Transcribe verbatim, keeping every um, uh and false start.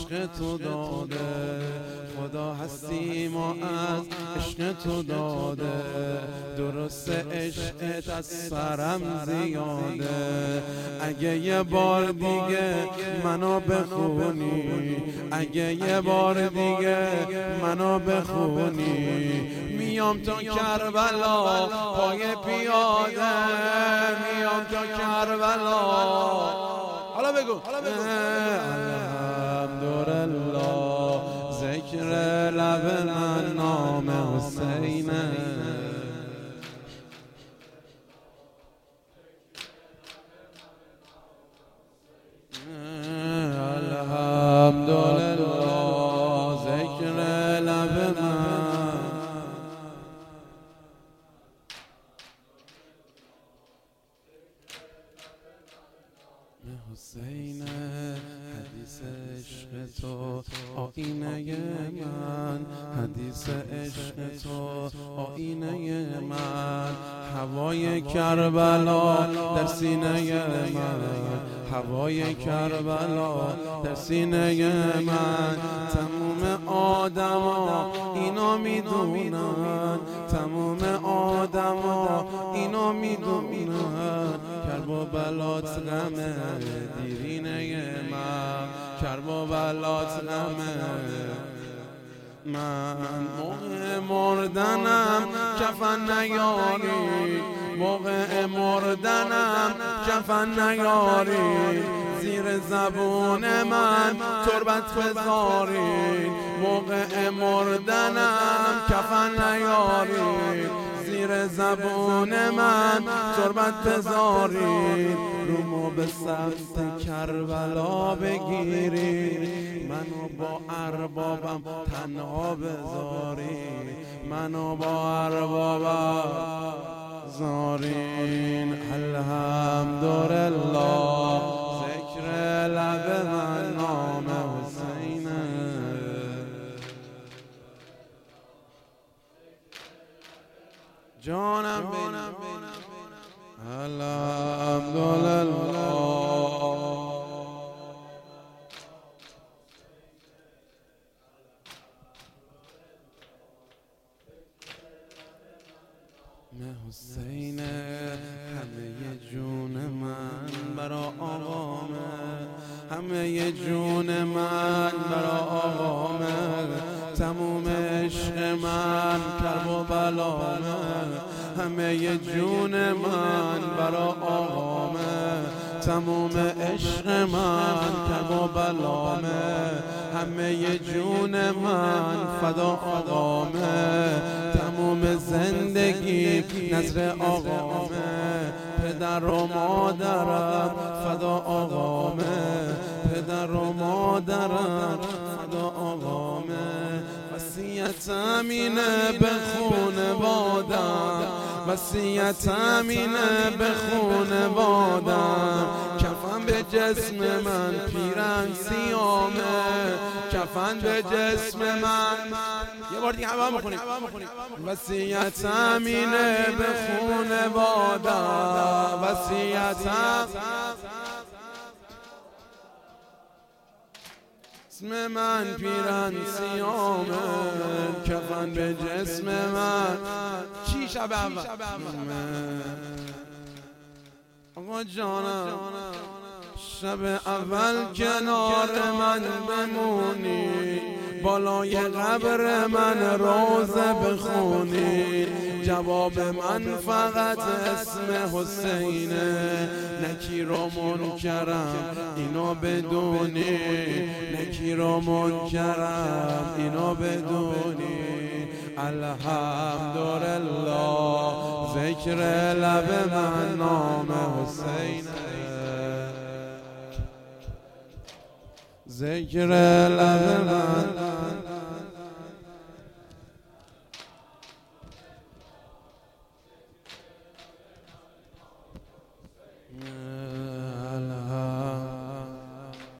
عشق تو داده، خدا هستی ما از عشق تو داده. درست عشقت از سرم زیاده، اگه یه بار دیگه منو بخونی، اگه یه بار دیگه منو بخونی، میام تا کربلا پای پیاده، میام تا کربلا. حالا بگو الحمدلله ذکر لب من نام حسینه. الحمدلله ذکر لب من حسینه. حدیث عشق تو آینه من، حدیث عشق تو آینه من. هوای کربلا در سینه من، هوای کربلا در سینه من. تموم آدما اینا میدونن، تموم آدما اینا میدونن. کربلات غمه دیرینه من، کربلات غمه من. موقع مردنم کفن نیاری، موقع مردنم کفن نیاری. زیر زبون من تربت بذاری، موقع مردنم کفن نیاری. زیر زبون من تربت بذاری، رومو به سمت کربلا بگیری. منو با اربابم تنها بذاری، منو با اربابم زارین. الحمدلله ذکر لب من نام حسینه. جانم بینم الحمدلله حسینه. همه جون من برا آقامه، همه جون من برا آقامه. تموم عشق من کرب و بلامه، همه جون من برا آقامه. تموم عشق من کرب و بلامه، همه جون من فدا آقامه. تموم زندگی نظر آقامه، پدر و مادرم فدا آقامه، پدر و مادرم فدا آقامه. وصیتم اینه به خونوادم، وصیتم اینه به خونوادم. کفن به جسم من پیرن سیامه، کفن به جسم من. یه بار دیگه همه بخونیم. وصیتم اینه به خونوادم، وصیتم اسم من پیرن سیامه، کفن به جسم من. چی شب اول آقا جانم، شب اول کنار من بمونی، بالای قبر من روزه بخونی. جواب من فقط اسم حسینه، نکیر و منکرم اینو بدونی، نکیر و منکرم اینو بدونی. الحمدلله ذکر لب من نام حسینه، ذکر لب من